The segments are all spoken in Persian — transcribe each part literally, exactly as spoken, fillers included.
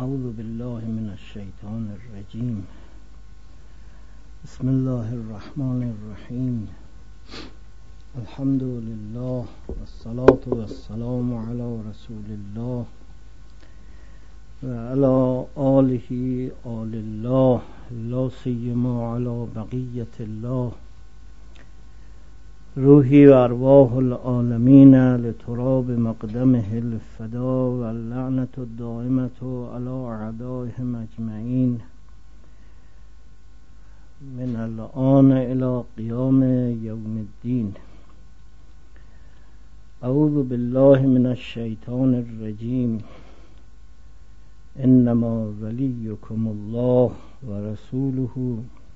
اعوذ بالله من الشیطان الرجیم. بسم الله الرحمن الرحیم. الحمد لله والصلاة والسلام علی رسول الله و علی آله آل الله لا سیما علی بقیة الله. روحی و ارواح العالمین لتراب مقدمه الفدا و اللعنة الدائمة علی اعدائهم اجمعین من الآن الى قیام یوم الدین. اعوذ بالله من الشیطان الرجیم. انما ولیکم الله و رسوله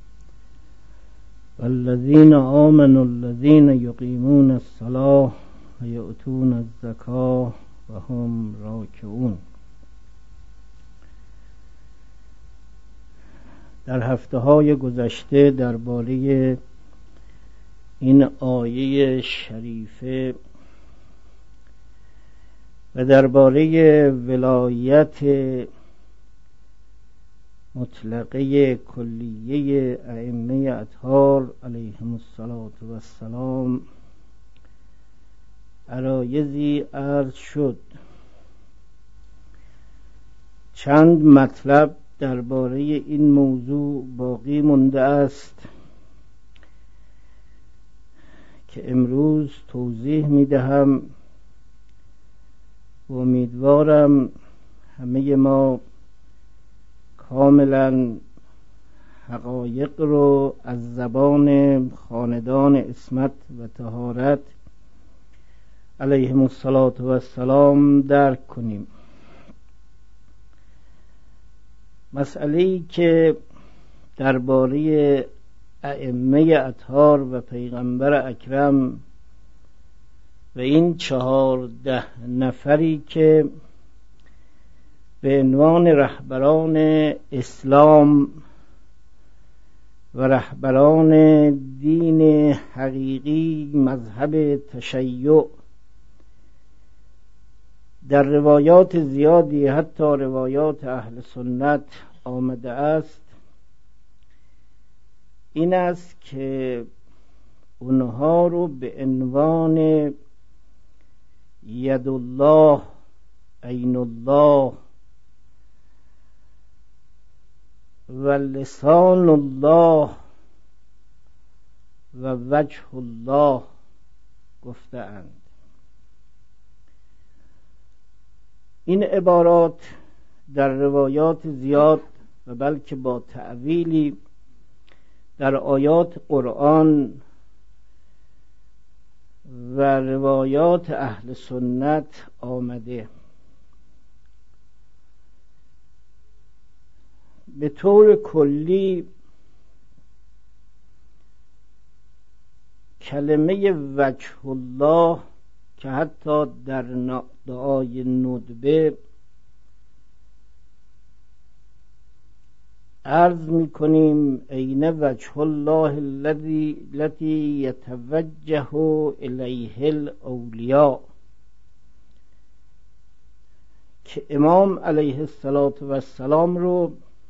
والذین آمنوا الذین یقیمون الصلاة و یؤتون الزکاة و هم راکعون. در هفته های گذشته درباره این آیه شریفه و درباره ولایت مطلقه کلیه ائمه اطهار علیهم السلام عرایضی عرض شد. چند مطلب درباره این موضوع باقی مانده است که امروز توضیح می‌دهم و امیدوارم همه ما کاملا حقایق رو از زبان خاندان عصمت و طهارت علیهم السلام درک کنیم. مسئله‌ای که درباره ائمه اطهار و پیغمبر اکرم و این چهارده نفری که به عنوان رهبران اسلام و رهبران دین حقیقی مذهب تشیع در روایات زیادی حتی روایات اهل سنت آمده است، این است که اونها رو به عنوان ید الله، عین الله و لسان الله و وجه الله گفته‌اند. این عبارات در روایات زیاد و بلکه با تأویلی در آیات قرآن و روایات اهل سنت آمده. به طور کلی کلمه وجه الله که حتی در دعای ندبه عرض می کنیم این وجه الله الذی الذی یتوجه الیه الاولیاء، که امام علیه السلام رو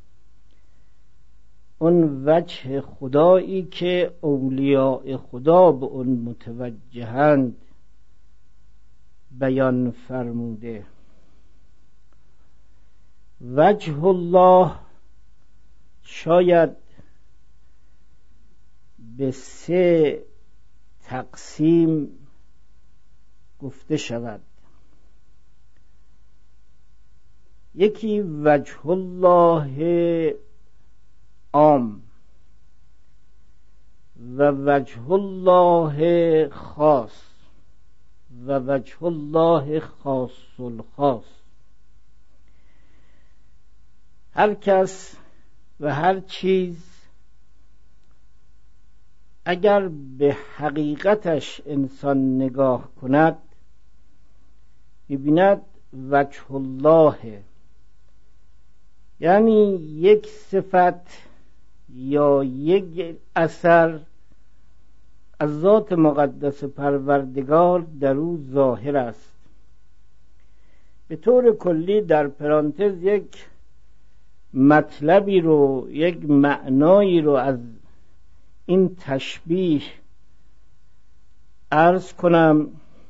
اون وجه خدایی که اولیاء خدا به اون متوجهند بیان فرموده. وجه الله شاید به سه تقسیم گفته شود. یکی وجه الله عام و وجه الله خاص و وجه الله خاص الخاص. هر کس و هر چیز اگر به حقیقتش انسان نگاه کند می‌بیند وجه الله، یعنی یک صفت یا یک اثر از ذات مقدس پروردگار در او ظاهر است. به طور کلی در پرانتز یک مطلبی رو، یک معنایی رو از این تشبیه عرض کنم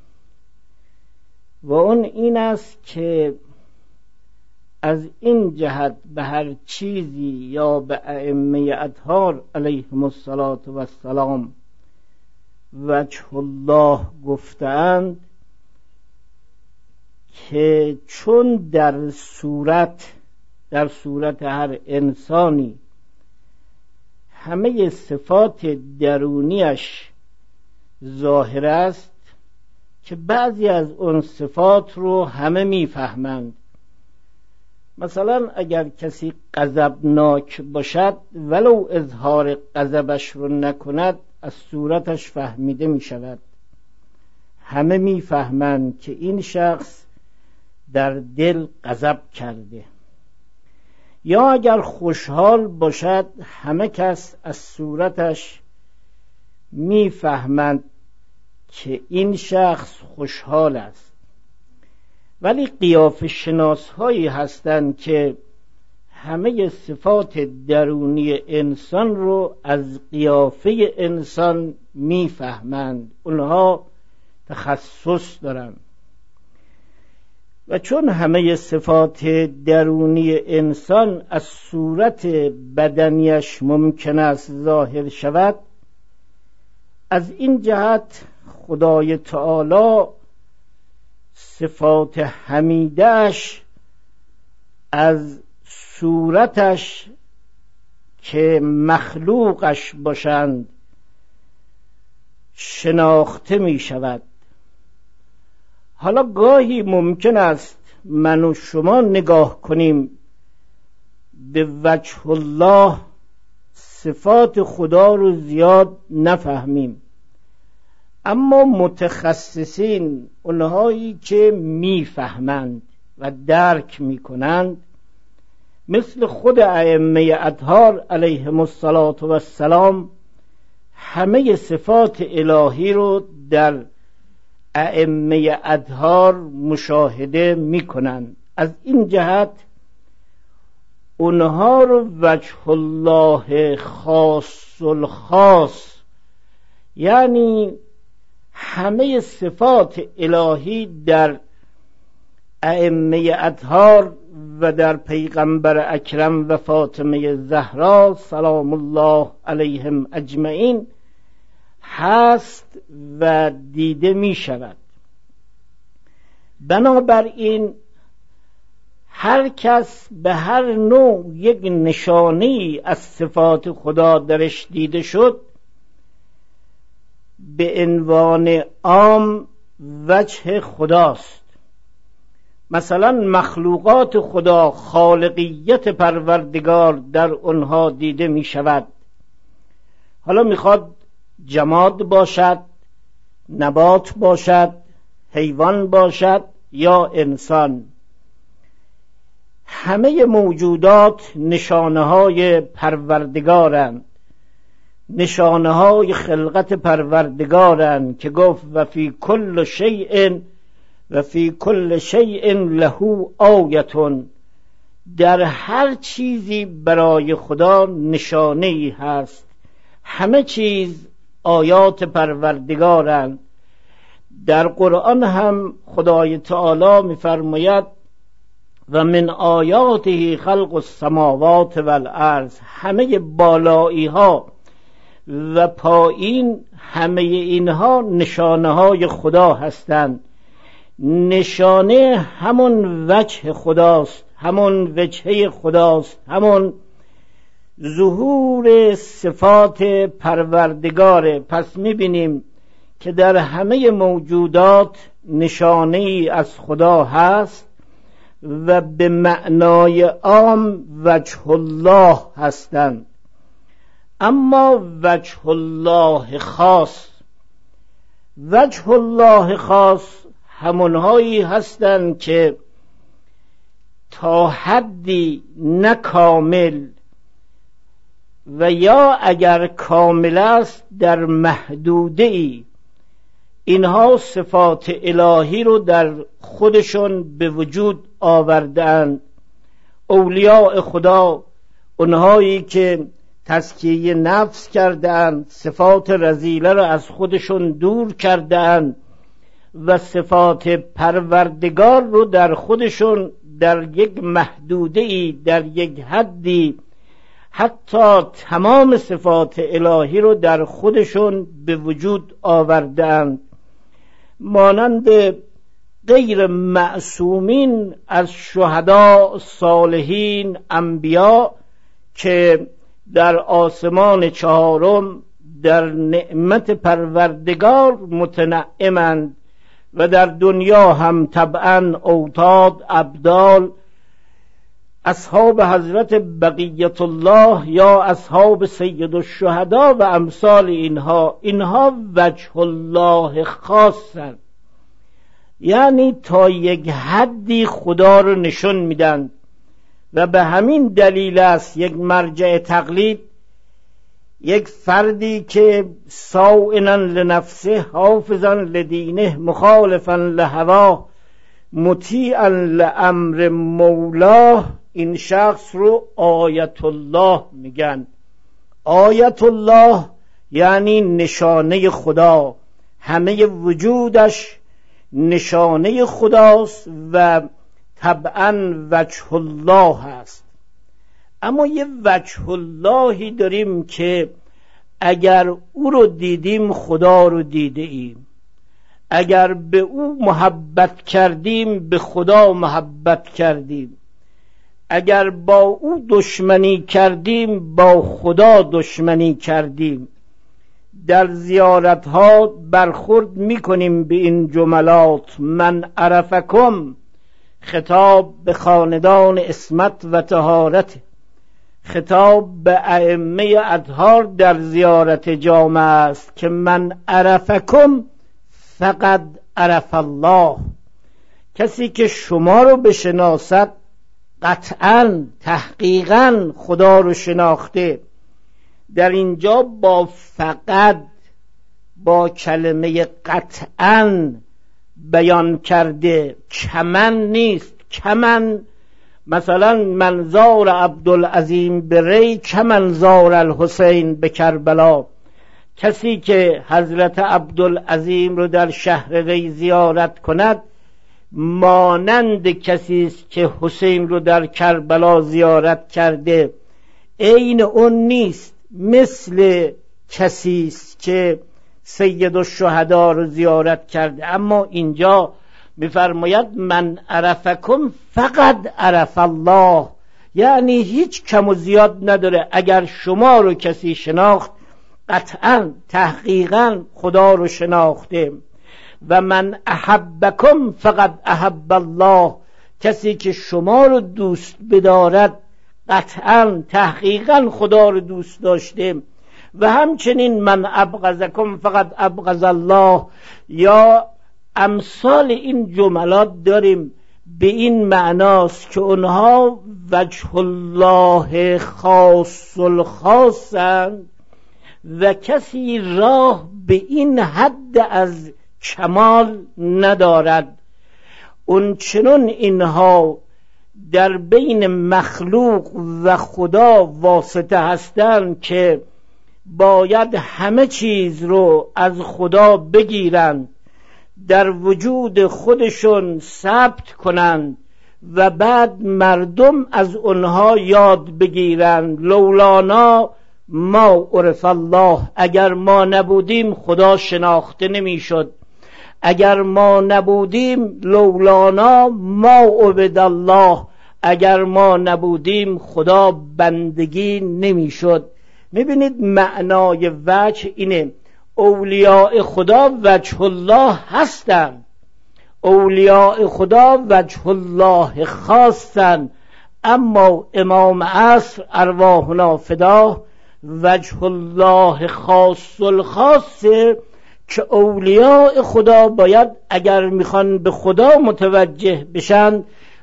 و اون این است که از این جهت به هر چیزی یا به ائمه اطهار علیهم الصلاة و السلام وجه الله گفتند که چون در صورت در صورت هر انسانی همه صفات درونیش ظاهر است که بعضی از اون صفات رو همه میفهمند. مثلا اگر کسی غضبناک باشد ولو اظهار غضبش رو نکند از صورتش فهمیده می شود، همه میفهمند که این شخص در دل غضب کرده. یا اگر خوشحال باشد همه کس از صورتش میفهمند که این شخص خوشحال است. ولی قیافه شناس هایی هستند که همه صفات درونی انسان رو از قیافه انسان میفهمند، اونها تخصص دارند. و چون همه صفات درونی انسان از صورت بدنیش ممکن است ظاهر شود، از این جهت خدای تعالی صفات حمیدش از صورتش که مخلوقش باشند شناخته می شود. حالا گاهی ممکن است من و شما نگاه کنیم به وجه الله، صفات خدا رو زیاد نفهمیم، اما متخصصین، اونهایی که میفهمند و درک میکنند، مثل خود ائمه اطهار علیهم الصلاة و السلام، همه صفات الهی رو در ائمه اطهار مشاهده میکنند. از این جهت اونها رو وجه الله خاص الخاص، یعنی همه صفات الهی در ائمه اطهار و در پیغمبر اکرم و فاطمه زهرا سلام الله علیهم اجمعین هست و دیده می شود. بنابراین هر کس به هر نوع یک نشانی از صفات خدا درش دیده شد، به عنوان عام وجه خداست. مثلا مخلوقات خدا، خالقیت پروردگار در اونها دیده می شود. حالا میخواد جماد باشد، نبات باشد، حیوان باشد یا انسان، همه موجودات نشانه های پروردگارند، نشانه های خلقت پروردگارند که گفت و فی کل شیء و فی کل شیء له آیتون، در هر چیزی برای خدا نشانه ای هست، همه چیز آیات پروردگارند. در قرآن هم خدای تعالی می‌فرماید و من آیاته خلق السماوات والارض، همه بالایی ها و پایین، همه اینها نشانه های خدا هستند. نشانه همون وجه خداست، همون وجهه خداست، همون ظهور صفات پروردگاره. پس میبینیم که در همه موجودات نشانه ای از خدا هست و به معنای عام وجه الله هستند. اما وجه الله خاص، وجه الله خاص همونهایی هستند که تا حدی نه کامل و یا اگر کامل است در محدوده ای، اینها صفات الهی رو در خودشون به وجود آوردند. اولیاء خدا اونهایی که تزکیه نفس کردن، صفات رذیله را از خودشون دور کردن و صفات پروردگار رو در خودشون در یک محدوده‌ای، در یک حدی، حتی تمام صفات الهی رو در خودشون به وجود آوردند، مانند غیر معصومین از شهدا، صالحین، انبیا که در آسمان چهارم در نعمت پروردگار متنعمند و در دنیا هم طبعا اوتاد، ابدال، اصحاب حضرت بقیت الله یا اصحاب سید الشهدا و امثال اینها، اینها وجه الله خاصند، یعنی تا یک حدی خدا رو نشون میدن و به همین دلیل است یک مرجع تقلید، یک فردی که صائنا لنفسه حافظا لدینه مخالفا لهواه مطیعا لامر مولاه، این شخص رو آیت الله میگن. آیت الله یعنی نشانه خدا، همه وجودش نشانه خداست و طبعا وجه الله هست. اما یه وجه اللهی داریم که اگر او رو دیدیم خدا رو دیده ایم، اگر به او محبت کردیم به خدا محبت کردیم، اگر با او دشمنی کردیم با خدا دشمنی کردیم. در زیارت ها برخورد میکنیم به این جملات: من عرفکم، خطاب به خاندان عصمت و طهارت، خطاب به ائمه اطهار در زیارت جامع است که من عرفکم فقط عرف الله، کسی که شما رو بشناسد قطعاً تحقیقاً خدا رو شناخته. در اینجا با فقط، با کلمه قطعاً بیان کرده، کمن نیست. کمن مثلا منظار عبدالعظیم به ری کمن زار الحسین به کربلا، کسی که حضرت عبدالعظیم رو در شهر ری زیارت کند مانند کسی است که حسین رو در کربلا زیارت کرده، عین اون نیست، مثل کسی است که سید الشهدا رو زیارت کرده. اما اینجا می‌فرماید من عرفکم فقط عرف الله، یعنی هیچ کم و زیاد نداره. اگر شما رو کسی شناخت قطعاً تحقیقاً خدا رو شناخته. و من احبکم فقط احب الله، کسی که شما رو دوست بدارد قطعاً تحقیقاً خدا رو دوست داشته. و همچنین من ابغضکم فقط ابغض الله، یا امثال این جملات داریم به این معناست که اونها وجه الله خاص الخاصند و کسی راه به این حد از کمال ندارد. اون چنون اینها در بین مخلوق و خدا واسطه هستند که باید همه چیز رو از خدا بگیرند، در وجود خودشون ثبت کنند و بعد مردم از اونها یاد بگیرند. لولانا ما عرف الله، اگر ما نبودیم خدا شناخته نمیشد. اگر ما نبودیم لولانا ما عبد الله، اگر ما نبودیم خدا بندگی نمیشد. میبینید معنای وجه اینه، اولیاء خدا وجه الله هستند، اولیاء خدا وجه الله خاصند. اما امام عصر ارواحنا فداه وجه الله خاص الخاصه که اولیاء خدا باید اگر میخوان به خدا متوجه بشن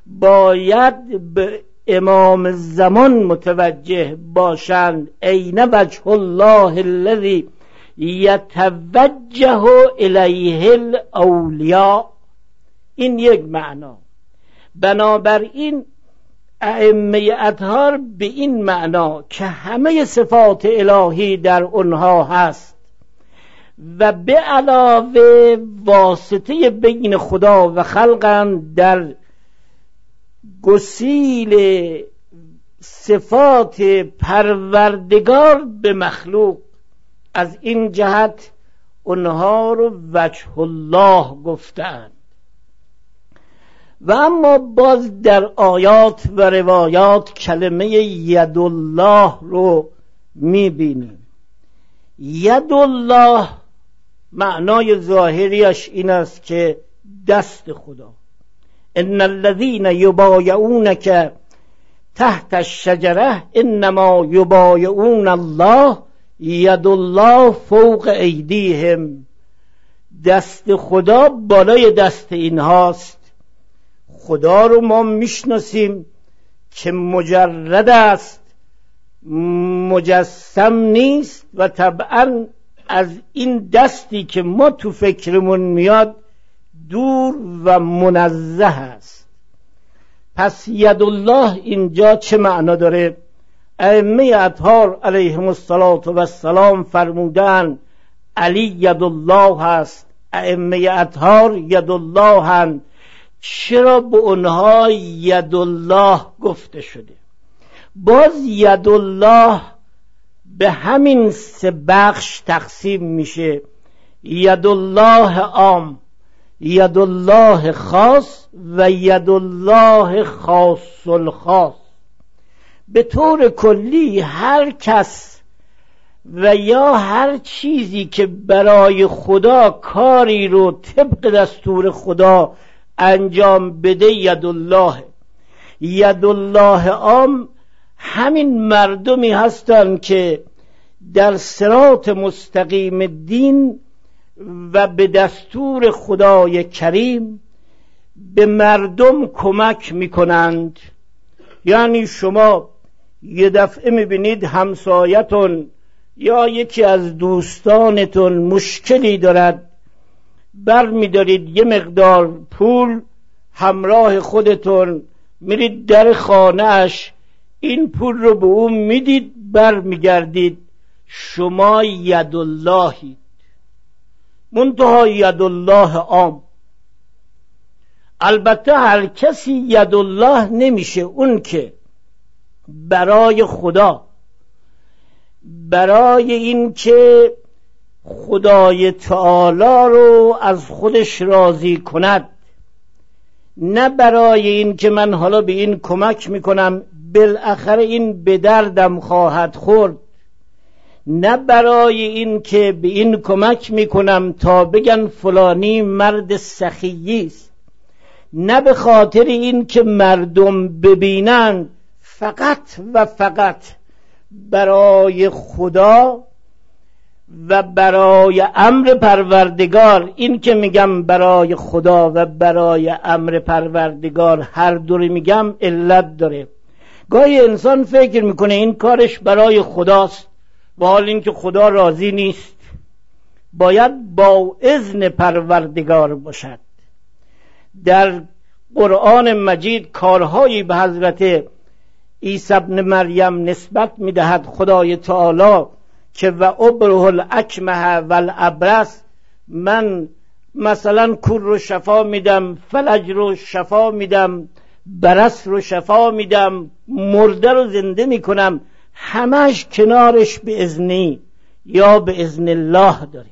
باید به امام زمان متوجه باشند. این وجه الله الذی یتوجه الیه الاولیاء، این یک معنا. بنابراین ائمه اطهار به این معنا که همه صفات الهی در اونها هست و به علاوه واسطه بین خدا و خلقند در گسیل صفات پروردگار به مخلوق، از این جهت اونها رو وجه الله گفتند. و اما باز در آیات و روایات کلمه ید الله رو میبینیم. ید الله معنای ظاهریش این است که دست خدا. ان الذين یبایعونک تحت الشجره انما یبایعون الله ید الله فوق ایدیهم. دست خدا بالای دست اینهاست. خدا رو ما میشناسیم که مجرد است، مجسم نیست و طبعا از این دستی که ما تو فکرمون میاد دور و منزه است. پس ید الله اینجا چه معنا داره؟ ائمه اطهار علیهم السلام فرمودن علی ید الله هست، ائمه اطهار ید الله هست. چرا به اونها ید الله گفته شده؟ باز ید الله به همین سه بخش تقسیم میشه: ید الله عام، ید الله خاص و ید الله خاص الخاص. به طور کلی هر کس و یا هر چیزی که برای خدا کاری رو طبق دستور خدا انجام بده ید الله. ید الله عام همین مردمی هستند که در صراط مستقیم دین و به دستور خدای کریم به مردم کمک میکنند. یعنی شما یه دفعه میبینید همسایتون یا یکی از دوستانتون مشکلی دارد، بر میدارید یه مقدار پول همراه خودتون میرید در خانهش، این پول رو به اون میدید، بر میگردید. شما ید اللهید. منتها ید الله عام. البته هر کسی ید الله نمیشه. اون که برای خدا، برای این که خدای تعالی رو از خودش راضی کند، نه برای این که من حالا به این کمک میکنم بالاخره این به دردم خواهد خورد، نه برای این که به این کمک میکنم تا بگن فلانی مرد سخیی است، نه به خاطر این که مردم ببینن، فقط و فقط برای خدا و برای امر پروردگار. این که میگم برای خدا و برای امر پروردگار هر دوری میگم علت داره. گاهی انسان فکر میکنه این کارش برای خداست و حال این که خدا راضی نیست. باید با اذن پروردگار باشد. در قرآن مجید کارهایی به حضرت عیسی ابن مریم نسبت میدهد خدای تعالی که و ابره الاکمه و الابرص، من مثلا کور رو شفا میدم، فلج رو شفا میدم، برص رو شفا میدم، مرده رو زنده میکنم، همش کنارش به اذنی یا به اذن الله داره.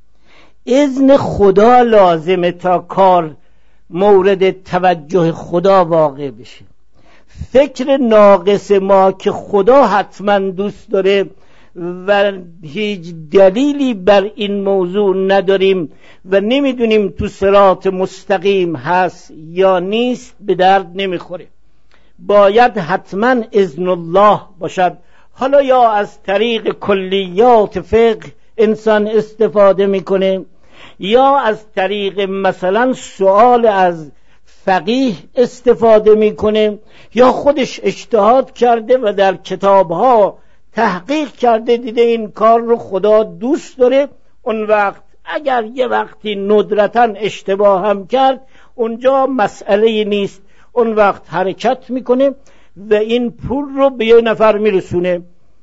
اذن خدا لازمه تا کار مورد توجه خدا واقع بشه. فکر ناقص ما که خدا حتما دوست داره و هیچ دلیلی بر این موضوع نداریم و نمیدونیم تو صراط مستقیم هست یا نیست، به درد نمیخوره. باید حتما اذن الله باشد. حالا یا از طریق کلیات فقه انسان استفاده میکنه، یا از طریق مثلا سوال از فقیه استفاده میکنه، یا خودش اجتهاد کرده و در کتابها تحقیق کرده دیده این کار رو خدا دوست داره. اون وقت اگر یه وقتی ندرتاً اشتباه هم کرد اونجا مسئله نیست، اون وقت حرکت میکنه. و این پول رو به یه نفر میرسونه.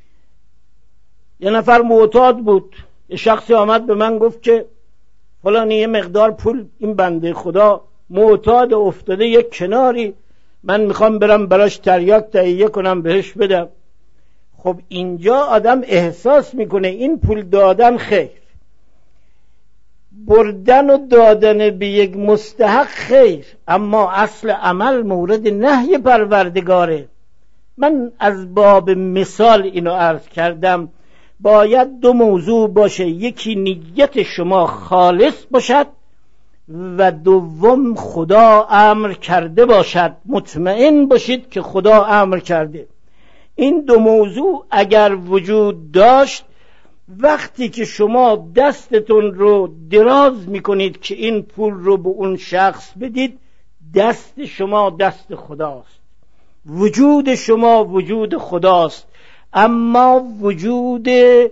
یه نفر معتاد بود، یه شخصی آمد به من گفت که فلانی یه مقدار پول این بنده خدا معتاد افتاده یک کناری، من میخوام برم براش تریاک تهیه کنم بهش بدم. خب اینجا آدم احساس میکنه این پول دادن خیر، بردن و دادن به یک مستحق خیر، اما اصل عمل مورد نهی پروردگاره. من از باب مثال اینو عرض کردم. باید دو موضوع باشه، یکی نیت شما خالص باشد و دوم خدا امر کرده باشد، مطمئن باشید که خدا امر کرده. این دو موضوع اگر وجود داشت، وقتی که شما دستتون رو دراز میکنید که این پول رو به اون شخص بدید، دست شما دست خداست، وجود شما وجود خداست. اما وجود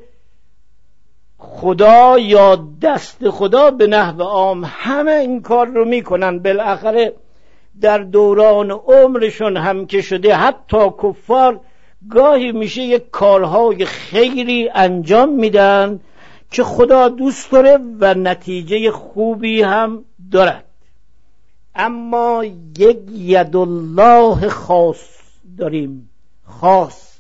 خدا یا دست خدا به نحو عام همه این کار رو میکنن. بالاخره در دوران عمرشون هم که شده، حتی کفار گاهی میشه یک کارهای خیری انجام میدن که خدا دوست داره و نتیجه خوبی هم دارد. اما یک ید الله خاص داریم، خاص.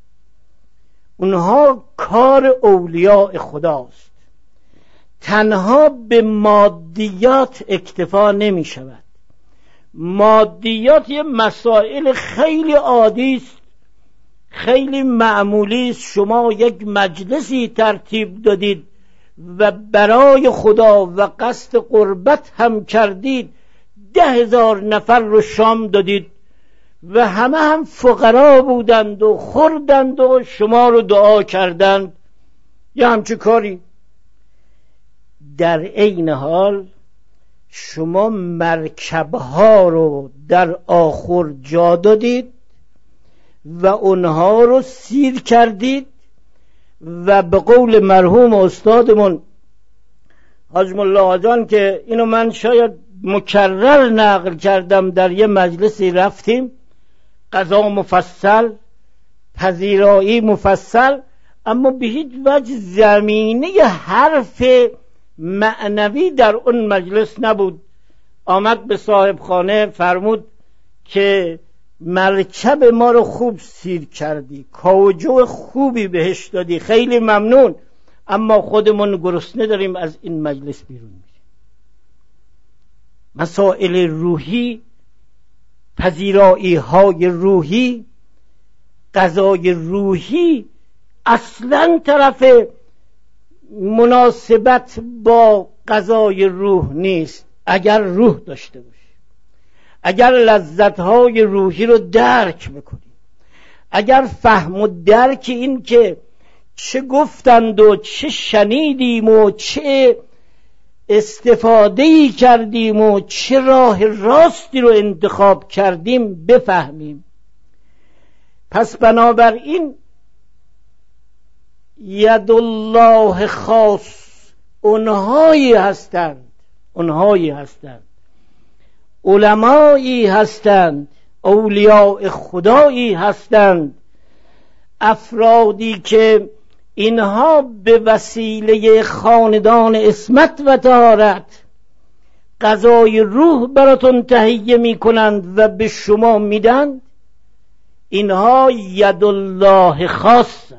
اونها کار اولیاء خداست. تنها به مادیات اکتفا نمی شود. مادیات یه مسائل خیلی عادی است، خیلی معمولی است. شما یک مجلسی ترتیب دادید و برای خدا و قصد قربت هم کردید، ده هزار نفر رو شام دادید و همه هم فقرا بودند و خوردند و شما رو دعا کردند، یا همچه کاری. در عین حال شما مرکبها رو در آخر جا دادید و اونها رو سیر کردید و به قول مرحوم استادمون حاج ملا جان که اینو من شاید مکرر نقل کردم، در یه مجلسی رفتیم، غذا مفصل، پذیرایی مفصل، اما به هیچ وجه زمینه حرف معنوی در اون مجلس نبود. آمد به صاحب خانه فرمود که مرکب ما رو خوب سیر کردی، کاوجو خوبی بهش دادی، خیلی ممنون، اما خودمون گرسنه داریم، از این مجلس بیرون میریم. مسائل روحی، پذیرایی های روحی، غذای روحی اصلا طرف مناسبت با غذای روح نیست. اگر روح داشته باشی، اگر لذت‌های روحی رو درک بکنی، اگر فهم و درک این که چه گفتند و چه شنیدیم و چه استفاده‌ای کردیم و چه راه راستی رو انتخاب کردیم بفهمیم. پس بنابراین ید الله خاص اونهایی هستند، اونهایی هستند علمایی هستند، اولیاء خدایی هستند، افرادی که اینها به وسیله خاندان عصمت و طهارت غذای روح براتون تهیه می کنند و به شما میدند. اینها ید الله خاصند.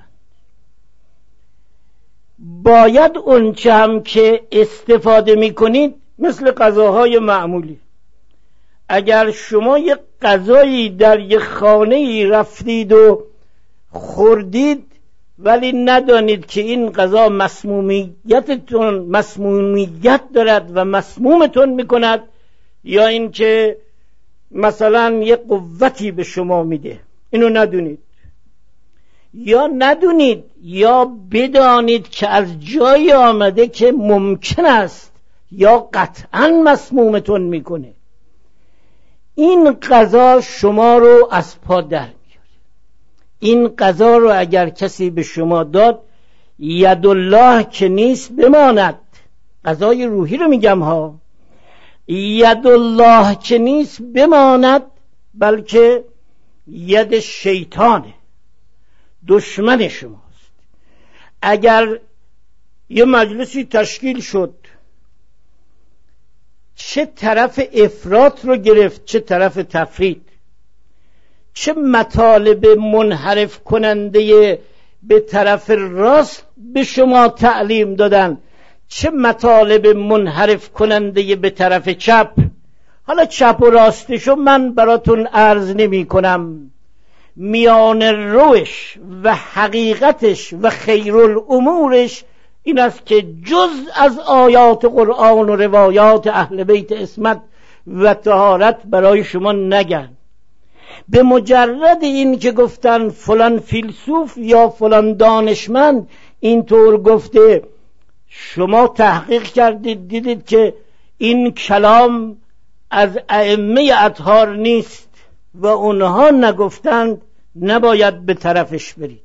باید اونچه هم که استفاده می کنید مثل غذاهای معمولی، اگر شما یک غذایی در یک خانه‌ای رفتید و خوردید ولی ندانید که این غذا مسمومیتتون مسمومیت دارد و مسمومتون میکند، یا اینکه مثلا یک قوتی به شما میده، اینو ندونید، یا ندونید یا بدانید که از جایی آمده که ممکن است یا قطعا مسمومتون میکنه، این غذا شما رو از پا در میاره. این غذا رو اگر کسی به شما داد، ید الله که نیست بماند، غذای روحی رو میگم ها، ید الله که نیست بماند، بلکه ید شیطانه، دشمن شماست. اگر یه مجلسی تشکیل شد چه طرف افراط رو گرفت چه طرف تفرید، چه مطالب منحرف کننده به طرف راست به شما تعلیم دادن، چه مطالب منحرف کننده به طرف چپ. حالا چپ و راستشو من براتون عرض نمی کنم، میان روش و حقیقتش و خیرالامورش این است که جز از آیات قرآن و روایات اهل بیت عصمت و طهارت برای شما نگن. به مجرد این که گفتن فلان فیلسوف یا فلان دانشمند اینطور گفته، شما تحقیق کردید دیدید که این کلام از ائمه اطهار نیست و اونها نگفتند، نباید به طرفش برید.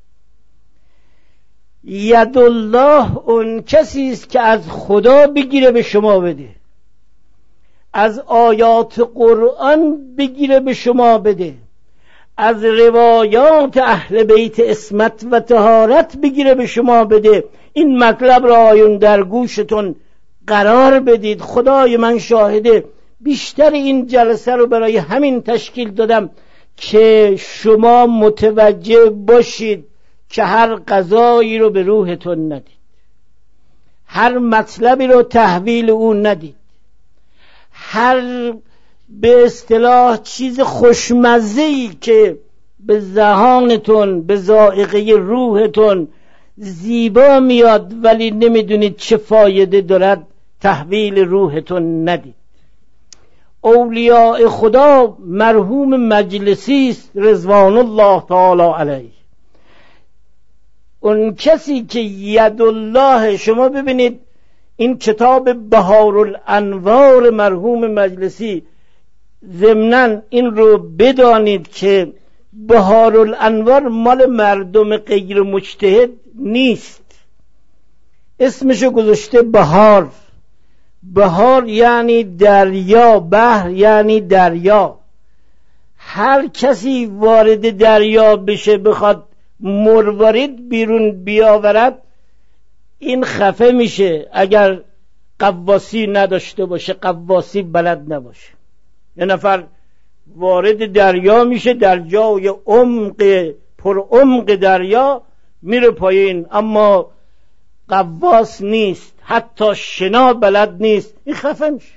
ید الله اون کسی است که از خدا بگیره به شما بده، از آیات قرآن بگیره به شما بده، از روایات اهل بیت عصمت و طهارت بگیره به شما بده. این مطلب را آیون در گوشتون قرار بدید. خدای من شاهده، بیشتر این جلسه رو برای همین تشکیل دادم که شما متوجه باشید که هر قضایی رو به روحتون ندید، هر مطلبی رو تحویل اون ندید، هر به اصطلاح چیز خوشمزه‌ای که به ذهانتون به ذائقه روحتون زیبا میاد ولی نمیدونید چه فایده دارد تحویل روحتون ندید. اولیاء خدا مرحوم مجلسی است رضوان الله تعالی علیه، اون کسی که ید الله. شما ببینید این کتاب بهارالانوار مرحوم مجلسی، ضمناً این رو بدانید که بهارالانوار مال مردم غیر مجتهد نیست، اسمشو گذاشته بهار. بهار یعنی دریا، بحر یعنی دریا. هر کسی وارد دریا بشه بخواد مروارید بیرون بیاورد این خفه میشه اگر قواسی نداشته باشه، قواسی بلد نباشه. یه نفر وارد دریا میشه، در جای عمق پر عمق دریا میره پایین، اما قواس نیست، حتی شنا بلد نیست، این خفه میشه.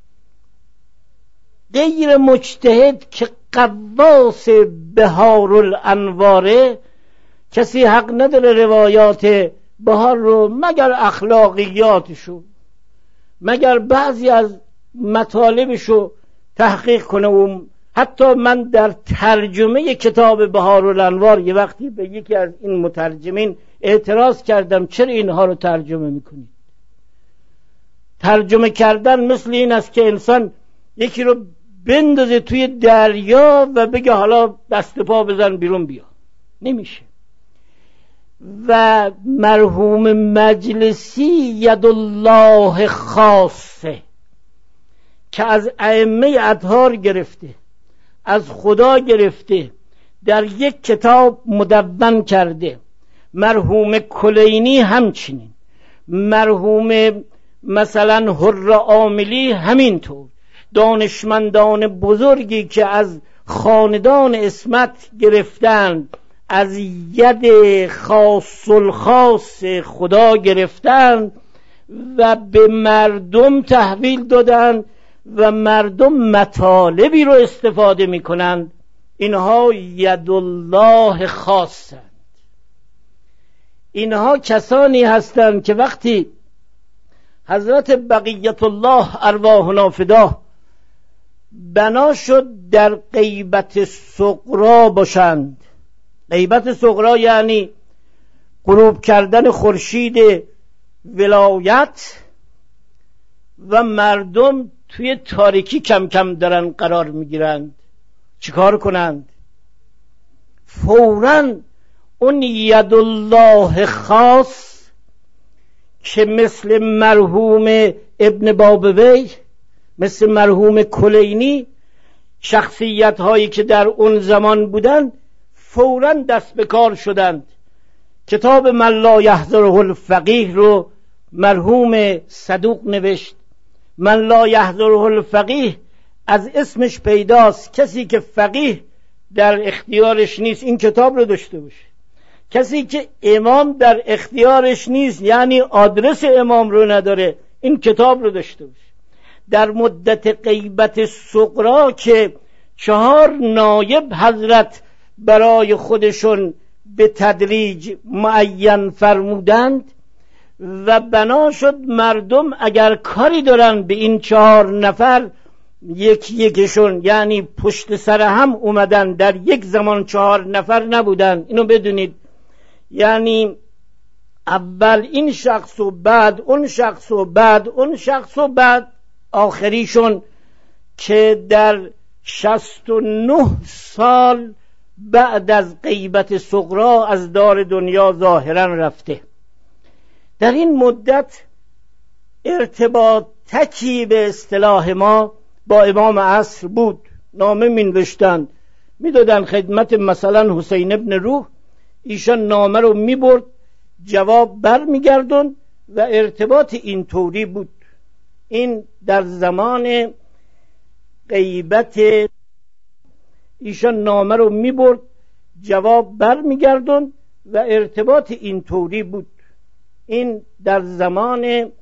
غیر مجتهد که قواس بهارالانواره، کسی حق نداره روایات بهار رو مگر اخلاقیاتشو مگر بعضی از مطالبشو تحقیق کنه. و حتی من در ترجمه کتاب بهارالانوار یه وقتی به یکی از این مترجمین اعتراض کردم، چرا اینها رو ترجمه میکنید؟ ترجمه کردن مثل این است که انسان یکی رو بندازه توی دریا و بگه حالا دست پا بزن بیرون بیا، نمیشه. و مرحوم مجلسی ید الله خاصه که از ائمه اطهار گرفته، از خدا گرفته، در یک کتاب مدون کرده. مرحوم کلینی همچنین، مرحوم مثلا حر عاملی همینطور، دانشمندان بزرگی که از خاندان عصمت گرفتند، از ید خاص الخاص خدا گرفتند و به مردم تحویل دادند و مردم مطالبی رو استفاده میکنند. اینها ید الله خاصند. اینها کسانی هستند که وقتی حضرت بقیت الله ارواحنا فداه بنا شد در غیبت صغرا باشند. غیبت صغرا یعنی غروب کردن خورشید ولایت و مردم توی تاریکی کم کم دارن قرار میگیرند. چیکار کنند؟ فوراً اون ید الله خاص که مثل مرحوم ابن بابوی، مثل مرحوم کلینی، شخصیت هایی که در اون زمان بودند فوراً دست به کار شدند. کتاب من لا یحضره الفقیه رو مرحوم صدوق نوشت. من لا یحضره الفقیه از اسمش پیداست، کسی که فقیه در اختیارش نیست این کتاب رو داشته باشه. کسی که امام در اختیارش نیست، یعنی آدرس امام رو نداره، این کتاب رو داشته باشه. در مدت غیبت صغرا که چهار نایب حضرت برای خودشون به تدریج معین فرمودند و بنا شد مردم اگر کاری دارن به این چهار نفر یکی یکشون، یعنی پشت سر هم اومدن، در یک زمان چهار نفر نبودن، اینو بدونید. یعنی اول این شخص و بعد اون شخص و بعد اون شخص و بعد آخریشون که در شصت و نه سال بعد از غیبت صغرا از دار دنیا ظاهرا رفته. در این مدت ارتباطی به اصطلاح ما با امام عصر بود. نامه می نوشتند می دادن خدمت مثلا حسین ابن روح، ایشان نامه رو می برد جواب بر می گردن و ارتباط اینطوری بود. این در زمان غیبت ایشان نامه رو می برد جواب بر می گردن و ارتباط اینطوری بود. این در زمان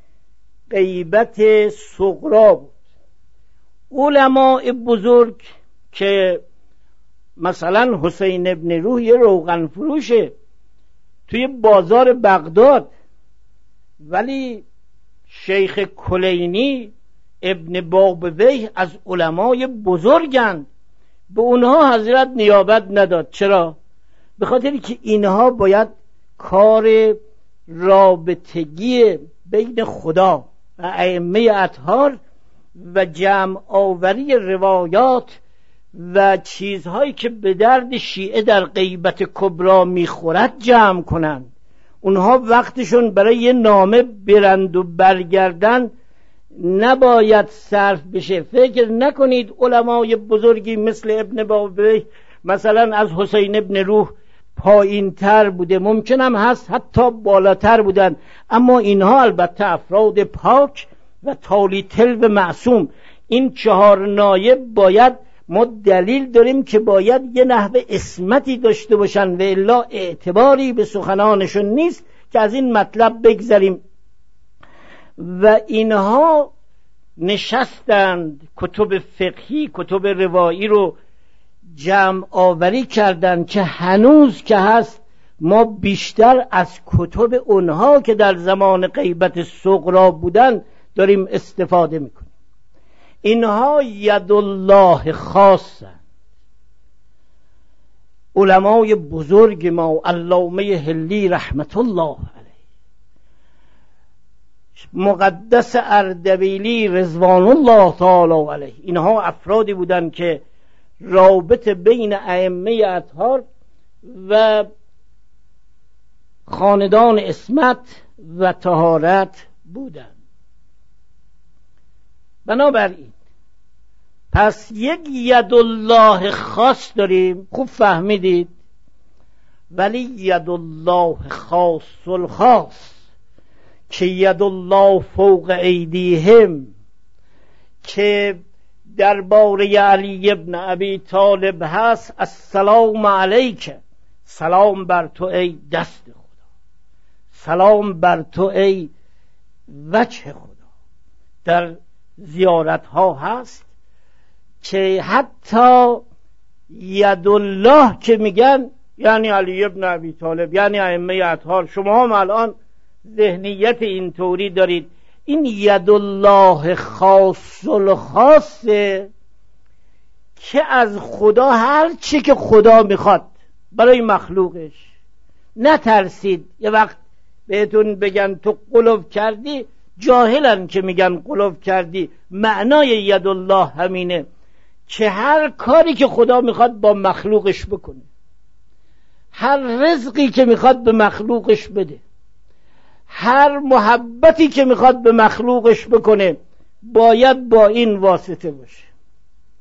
غیبت صغرا بود. علماء بزرگ که مثلا حسین ابن روح یه روغن فروشه توی بازار بغداد، ولی شیخ کلینی ابن بابویه از علمای بزرگند، به اونها حضرت نیابت نداد. چرا؟ به خاطر که اینها باید کار رابطگی بین خدا و ائمه اطهار و جمع آوری روایات و چیزهایی که به درد شیعه در غیبت کبرا میخورد جمع کنند. اونها وقتشون برای یه نامه برند و برگردن نباید صرف بشه. فکر نکنید علمای بزرگی مثل ابن بابویه مثلا از حسین ابن روح پایین تر بوده، ممکنم هست حتی بالاتر بودن، اما اینها البته افراد پاک و تالیتل و معصوم. این چهار نایب باید ما دلیل داریم که باید یه نحوه اسمتی داشته باشن و الا اعتباری به سخنانشون نیست که از این مطلب بگذریم. و اینها نشستند کتب فقهی، کتب روایی رو جمع آوری کردند که هنوز که هست ما بیشتر از کتب اونها که در زمان غیبت صغرا بودن داریم استفاده میکنیم. اینها یدالله خاصه. علمای بزرگ ما علامه حلی رحمت الله علیه، مقدس اردبیلی رضوان الله تعالی علیه، اینها افرادی بودند که رابطه بین ائمه اطهار و خاندان عصمت و طهارت بودند. بنابراین پس یک یدالله خاص داریم، خوب فهمیدید، ولی یدالله خاص الخاص که یدالله فوق ایدیهم که درباره علی ابن ابی طالب هست. السلام علیک، سلام بر تو ای دست خدا، سلام بر تو ای وجه خدا. در زیارت ها هست که حتی یدالله که میگن یعنی علی ابن ابی طالب، یعنی ائمه اطهار. شما هم الان ذهنیت اینطوری دارید. این یدالله خاص الخاصه که از خدا هر چی که خدا میخواد برای مخلوقش. نترسید یه وقت بهتون بگن تو قلوب کردی، جاهلن که میگن قلوب کردی. معنای یدالله همینه که هر کاری که خدا میخواد با مخلوقش بکنه، هر رزقی که میخواد به مخلوقش بده، هر محبتی که میخواد به مخلوقش بکنه باید با این واسطه باشه.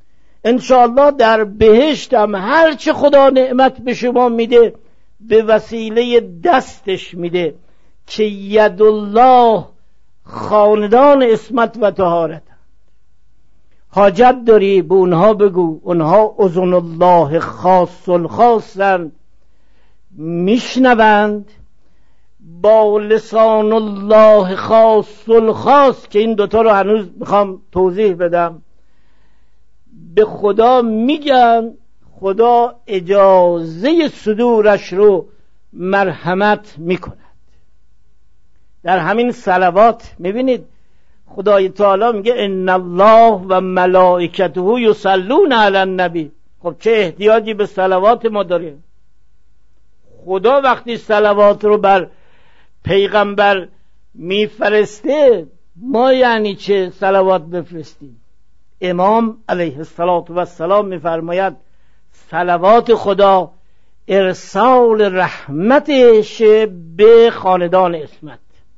انشاءالله در بهشت هم هر چه خدا نعمت به شما میده به وسیله دستش میده که ید الله خاندان عصمت و طهارت. حاجت داری به اونها بگو، اونها اذن الله خاص الخاصن، میشنوند، با لسان الله خاص الخاص که این دوتا رو هنوز میخوام توضیح بدم، به خدا میگن، خدا اجازه صدورش رو مرحمت میکند. در همین صلوات میبینید خدای تعالی میگه ان الله و ملائکته یصلون علی النبی. خب چه احتیاجی به صلوات ما داره؟ خدا وقتی صلوات رو بر پیغمبر میفرسته، ما یعنی چه صلوات بفرستیم؟ امام علیه السلام میفرماید صلوات خدا ارسال رحمتش به خاندان عصمت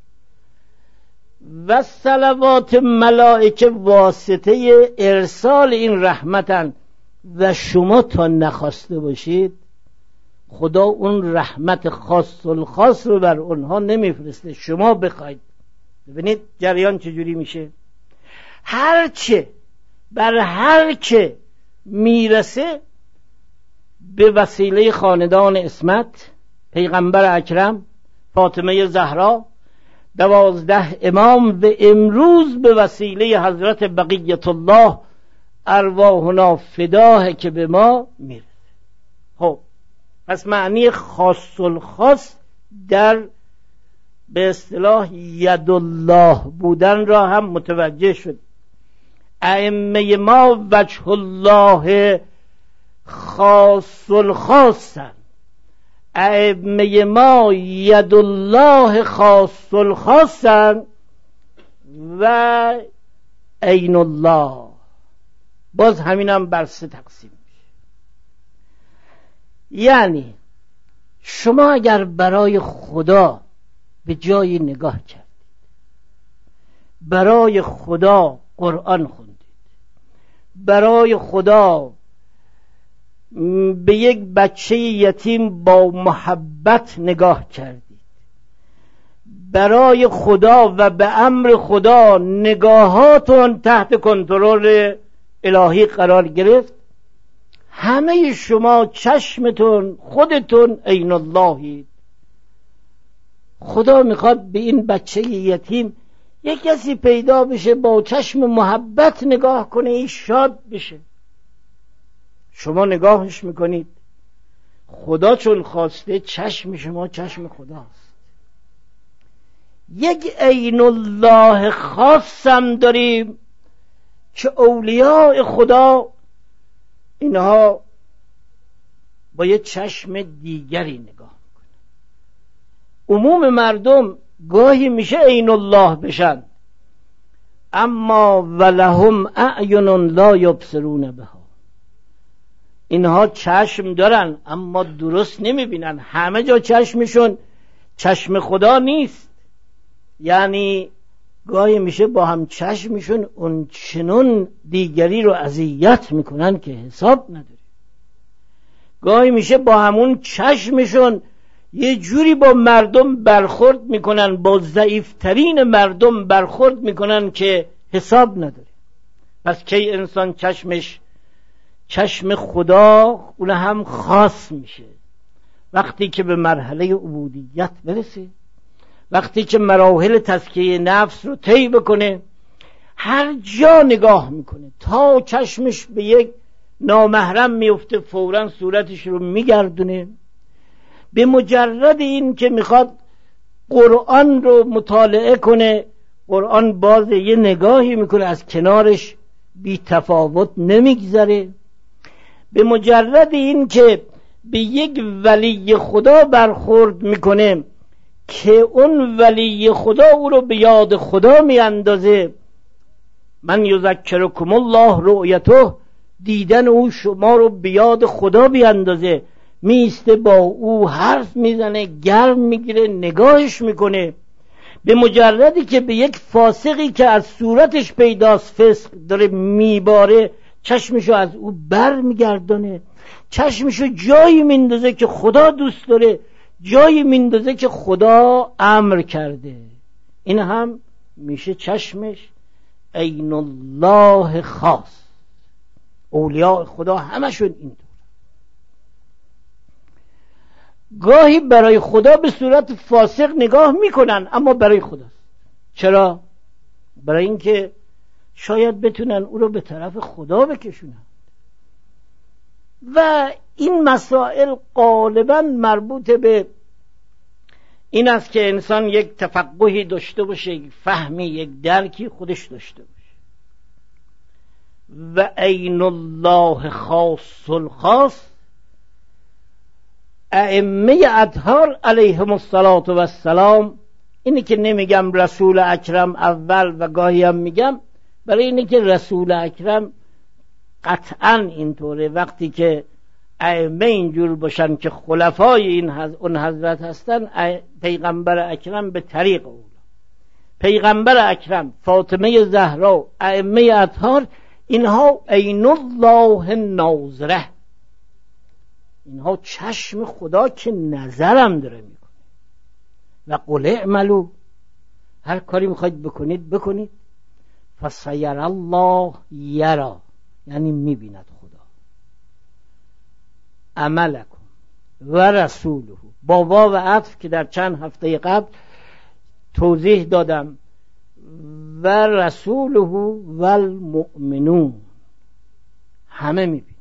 و صلوات ملائکه واسطه ارسال این رحمتن و شما تا نخواسته باشید خدا اون رحمت خاص الخاص رو بر اونها نمیفرسته، شما بخواید. ببینید جریان چجوری میشه. هرچه بر هر که میرسه به وسیله خاندان عصمت، پیغمبر اکرم، فاطمه زهرا، دوازده امام و امروز به وسیله حضرت بقیت الله ارواحنا فداه که به ما میرسه. خب پس معنی خاص الخاص در به اصطلاح ید الله بودن را هم متوجه شد. ائمه ما وجه الله خاص الخاصن، ائمه ما ید الله خاص الخاصن و عین الله. باز همینم بر سه تقسیم میشه. یعنی شما اگر برای خدا به جایی نگاه کردید، برای خدا قرآن خوندید، برای خدا به یک بچه یتیم با محبت نگاه کردید، برای خدا و به امر خدا نگاهاتون تحت کنترل الهی قرار گرفت، همه شما چشمتون خودتون عین اللهید. خدا میخواد به این بچه یتیم یک کسی پیدا بشه با چشم محبت نگاه کنه، این شاد بشه. شما نگاهش میکنید، خدا چون خواسته چشم شما چشم خداست. یک عین الله خاصم داریم که اولیاء خدا اینها با یه چشم دیگری نگاه میکنن. عموم مردم گاهی میشه عین الله بشن، اما ولهم اعین لا یبصرون بها، اینها چشم دارن اما درست نمیبینن، همه جا چشمشون چشم خدا نیست. یعنی گاهی میشه با هم چشمشون اون چنون دیگری رو اذیت میکنن که حساب نداره. گاهی میشه با همون چشمشون یه جوری با مردم برخورد میکنن، با ضعیفترین مردم برخورد میکنن که حساب نداره. پس کی انسان چشمش چشم خدا اون هم خاص میشه؟ وقتی که به مرحله عبودیت برسه، وقتی که مراحل تزکیه نفس رو طی بکنه، هر جا نگاه میکنه تا چشمش به یک نامحرم میفته فوراً صورتش رو میگردونه. به مجرد این که میخواد قرآن رو مطالعه کنه، قرآن باز یه نگاهی میکنه، از کنارش بی تفاوت نمیگذره. به مجرد این که به یک ولی خدا برخورد میکنه که اون ولی خدا او رو به یاد خدا میاندازه، من یذکرکم الله رؤیته، دیدن او شما رو به یاد خدا بیاندازه، میسته با او حرف میزنه، گرم میگیره، نگاهش میکنه. به مجردی که به یک فاسقی که از صورتش پیداست فسق داره میباره چشمشو از او بر میگردانه، چشمشو جایی میندازه که خدا دوست داره، جایی میندازه که خدا امر کرده. این هم میشه چشمش عین الله خاص. اولیاء خدا همشون اینطور. گاهی برای خدا به صورت فاسق نگاه میکنن، اما برای خداست. چرا؟ برای اینکه شاید بتونن او رو به طرف خدا بکشونن. و این مسائل غالبا مربوط به این است که انسان یک تفقهی داشته باشه، یک فهمی، یک درکی خودش داشته باشه. و عین الله خاص الخاص، ائمه اطهار علیهم السلام، اینی که نمیگم رسول اکرم اول و گاهی هم میگم برای اینی که رسول اکرم قطعا اینطوره. وقتی که ائمه اینجور باشن که خلفای این حض... اون حضرت هستن، پیغمبر اکرم به طریق اولا، پیغمبر اکرم، فاطمه زهرا، ائمه اطهار، اینها عین الله ناظره، اینها چشم خدا که نظرم داره میکنه. و قل اعملوا، هر کاری میخواید بکنید بکنید، فسیر الله یرا، یعنی میبیند خدا عملکم و رسوله، با واو و عطف که در چند هفته قبل توضیح دادم، و رسوله و المؤمنون، همه میبینن.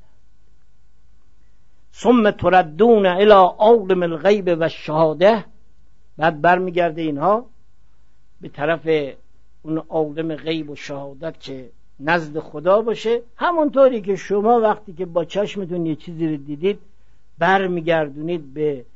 ثم تردون الی عالم الغیب و الشهاده، بعد برمیگرده اینها به طرف اون عالم غیب و شهادت که نزد خدا باشه. همونطوری که شما وقتی که با چشمتون یه چیزی رو دیدید برمیگردونید به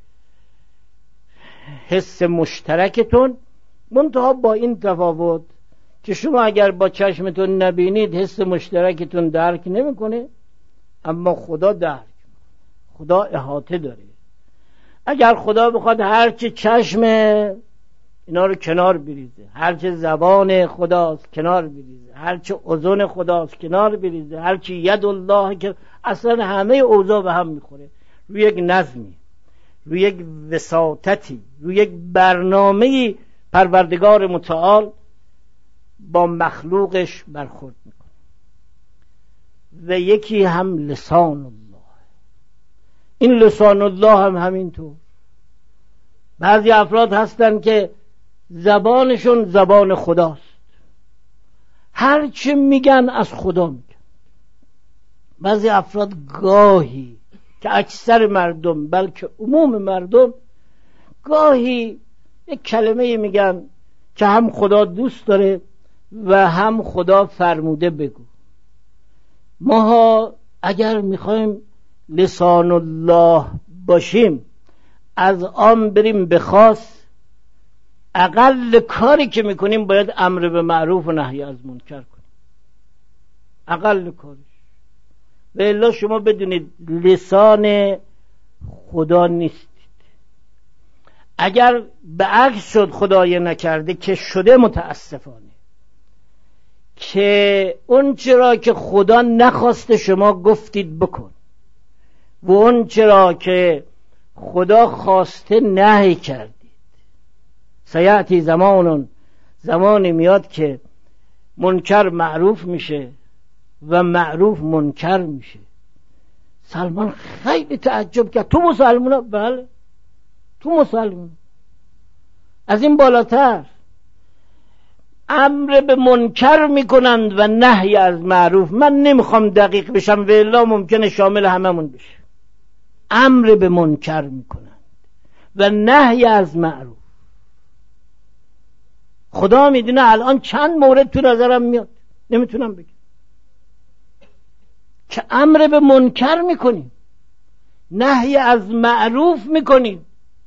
حس مشترکتون، منتها با این تفاوت که شما اگر با چشمتون نبینید حس مشترکتون درک نمیکنه، اما خدا درک، خدا احاطه داره. اگر خدا بخواد هرچی چشم اینا رو کنار بریزه، هرچی زبان خداست کنار بریزه، هرچی اذن خداست کنار بریزه، هرچی ید الله، که اصلا همه اوضاع به هم میخوره، روی یک نظمی، روی یک وساطتی، روی یک برنامه‌ای پروردگار متعال با مخلوقش برخورد میکنه. و یکی هم لسان الله، این لسان الله هم همینطور. بعضی افراد هستن که زبانشون زبان خداست، هر چه میگن از خدا میگن. بعضی افراد گاهی، که اکثر مردم بلکه عموم مردم، گاهی یک کلمه میگن که هم خدا دوست داره و هم خدا فرموده بگو. ما اگر میخوایم لسان الله باشیم، از آن بریم به خاص، اقل کاری که میکنیم باید امر به معروف و نهی از منکر کنیم، اقل کارش. و الا شما بدونید لسان خدا نیستید. اگر به عکس شد، خدای نکرده که شده متاسفانه، که اون چرا که خدا نخواسته شما گفتید بکن و اون چرا که خدا خواسته نهی کردید. سیأتی زمانون، زمانی میاد که منکر معروف میشه و معروف منکر میشه. سلمان خیلی تعجب کرد، تو مسلمان؟ بله تو مسلمان. از این بالاتر امر به منکر میکنند و نهی از معروف. من نمیخوام دقیق بشم و الا ممکنه شامل هممون بشه. امر به منکر میکنند و نهی از معروف. خدا میدونه الان چند مورد تو نظرم میاد، نمیتونم بگم، که امر به منکر میکنیم، نهی از معروف میکنیم،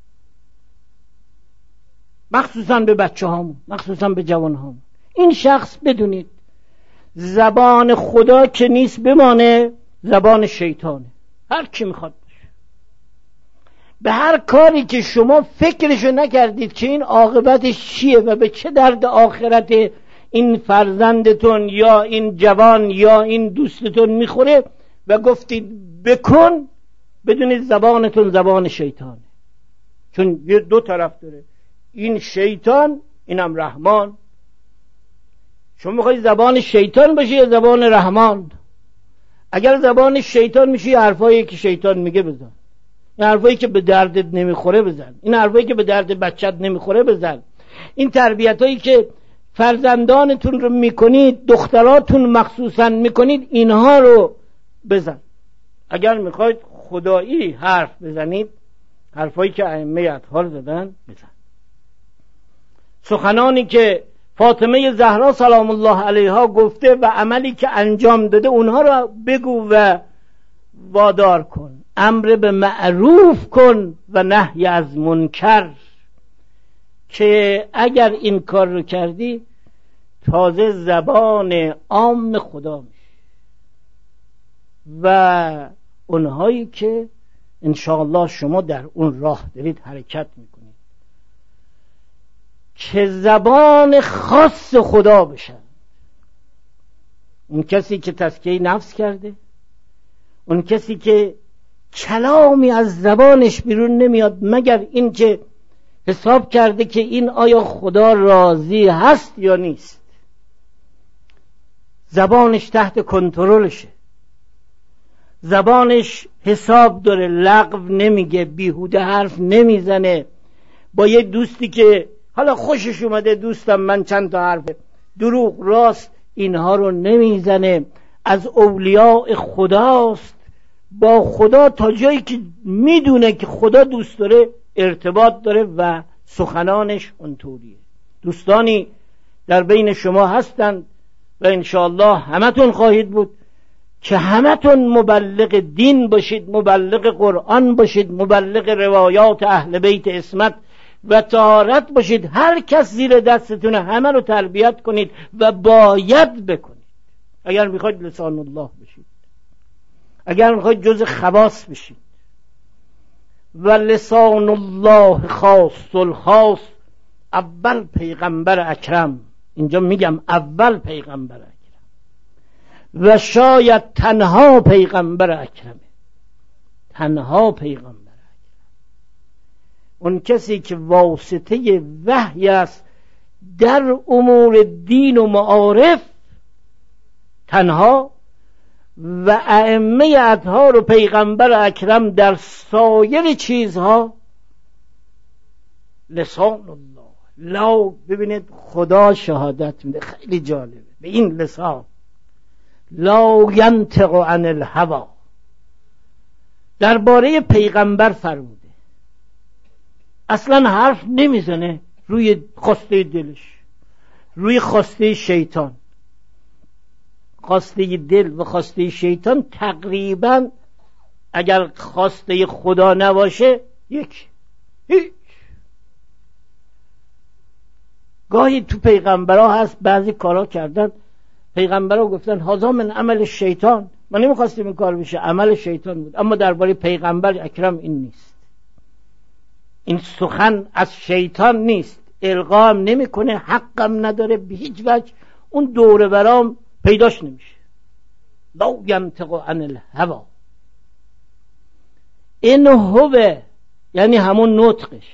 مخصوصا به بچه هامون، مخصوصا به جوان هامون. این شخص بدونید زبان خدا که نیست بمانه، زبان شیطانه. هر کی میخواد باشه، به هر کاری که شما فکرشو نکردید که این عاقبتش چیه و به چه درد آخرت این فرزندتون یا این جوان یا این دوستتون میخوره و گفتید بکن، بدونید زبانتون زبان شیطانه. چون یه دو طرف داره، این شیطان اینم رحمان. شما میخوای زبان شیطان باشه یا زبان رحمان؟ اگر زبان شیطان میشه یه حرفایی که شیطان میگه بزن، این حرفایی که به دردت نمیخوره بزن، این حرفایی که به درد بچت نمیخوره بزن، این تربیتایی که فرزندانتون رو میکنید، دختراتون مخصوصا میکنید، اینها رو بزن. اگر میخواید خدایی حرف بزنید، حرفایی که ائمه اطهار زدن بزن. سخنانی که فاطمه زهرا سلام الله علیها گفته و عملی که انجام داده، اونها رو بگو و وادار کن. امر به معروف کن و نهی از منکر، که اگر این کار رو کردی تازه زبان عام خدا میشه و اونهایی که انشاءالله شما در اون راه دارید حرکت میکنید که زبان خاص خدا بشن. اون کسی که تزکیه نفس کرده، اون کسی که کلامی از زبانش بیرون نمیاد مگر این که حساب کرده که این آیا خدا راضی هست یا نیست، زبانش تحت کنترلشه، زبانش حساب داره، لغو نمیگه، بیهوده حرف نمیزنه. با یه دوستی که حالا خوشش اومده دوستم من چند تا حرف دروغ راست اینها رو نمیزنه، از اولیاء خداست، با خدا تا جایی که میدونه که خدا دوست داره ارتباط داره و سخنانش اونطوریه. دوستانی در بین شما هستند و انشاءالله همتون خواهید بود که همتون مبلغ دین باشید، مبلغ قرآن باشید، مبلغ روایات اهل بیت عصمت و طهارت باشید. هر کس زیر دستتونه همه رو تربیت کنید و باید بکنید اگر میخواید لسان الله بشید، اگر میخواید جز خواص بشید. و لسان الله خاص الخاص، اول پیغمبر اکرم، اینجا میگم اول پیغمبر اکرم و شاید تنها پیغمبر اکرمه، تنها پیغمبر اکرم، اون کسی که واسطه وحی است در امور دین و معارف تنها، و ائمه اطهار و پیغمبر اکرم در سایر چیزها لسان الله. لا، ببینید خدا شهادت میده، خیلی جالبه به این لسان، لا ینطق عن الهوی. درباره پیغمبر فرموده اصلا حرف نمیزنه روی خواسته دلش، روی خواسته شیطان. خواسته دل و خواسته شیطان تقریبا اگر خواسته خدا نباشه یک هیچ. گاهی تو پیغمبرها هست بعضی کارا کردن، پیغمبرها گفتن هذا من عمل شیطان، ما نمیخواستیم این کار بشه، عمل شیطان بود. اما درباره پیغمبر اکرم این نیست، این سخن از شیطان نیست، القام نمیکنه، حقم نداره به هیچ وجه، اون دوره برام پیداش نمیشه. لا ینطق عن الهوی. این هو یعنی همون نطقش،